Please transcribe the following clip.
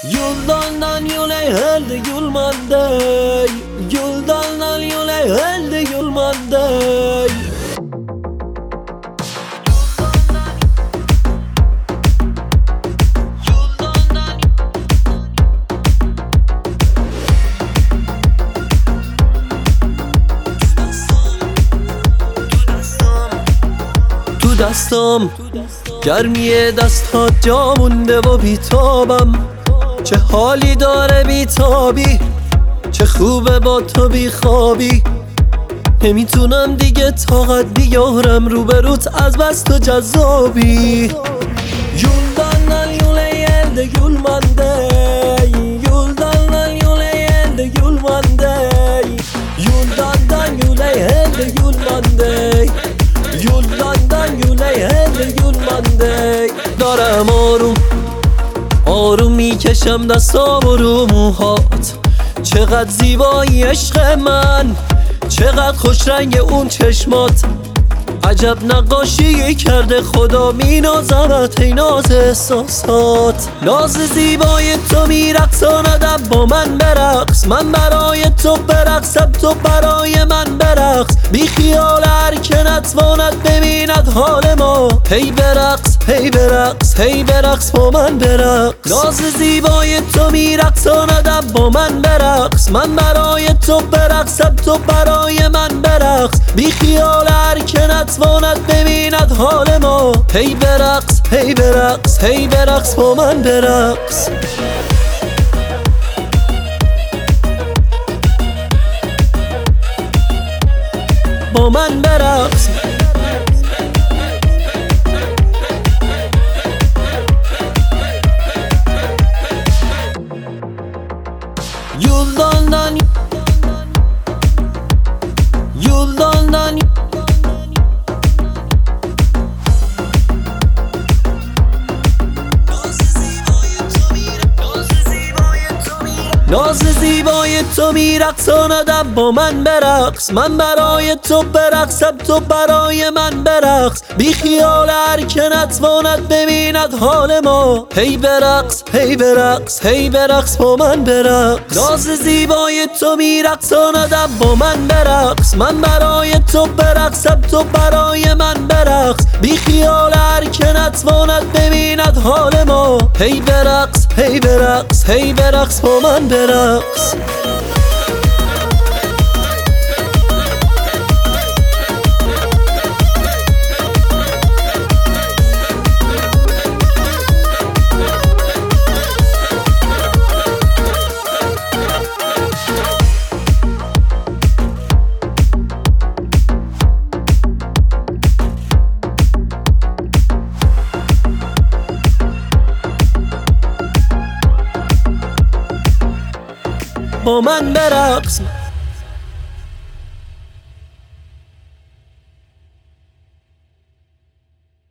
Yoldan yola elde yolmanday, yoldan yola elde yolmanday. تو دستم گرمی دستات جا مونده و بیتابم، چه حالی داره بیتابی، چه خوبه با تو بیخوابی. نمیتونم دیگه طاقت بیارم روبروت از بس تو جذابی. Yoldan yola elde yolmanday, yoldan yola elde yolmanday, yoldan yola elde yolmanday, yoldan yola elde yolmanday. دارم آروم میکشم دستام رو موهات، چقدر زیبایی عشق من، چقدر خوش رنگ اون چشمات. عجب نقاشی کرده خدا مینازمت ای ناز احساسات. ناز زیبای تو میرقصاندم با من برقص، من برای تو برقصم تو برای من برقص. بی خیال هر که نتواند ببیند حال ما، هی برقص هی برقص هی برقص با من برقص. ناز زیبای تو میرقصاندم با من برقص، من برای تو برقصم تو برای من برقص. بی خیال هر که نتواند ببیند حال ما، هی برقص هی برقص هی برقص با من برقص. با من برقص. Yoldan ناز زیبای تو میرقصاندم با من برقص، من برای تو برقصم تو برای من برقص. بی خیال هر که نتواند ببیند حال ما، هی برقص هی برقص هی برقص با من برقص. ناز زیبای تو میرقصاندم با من برقص، من برای تو برقصم تو برای من برقص. بی خیال هر که نتواند ببیند حال ما، هی برقص هی برقص هی برقص با من برقص. با من برقص.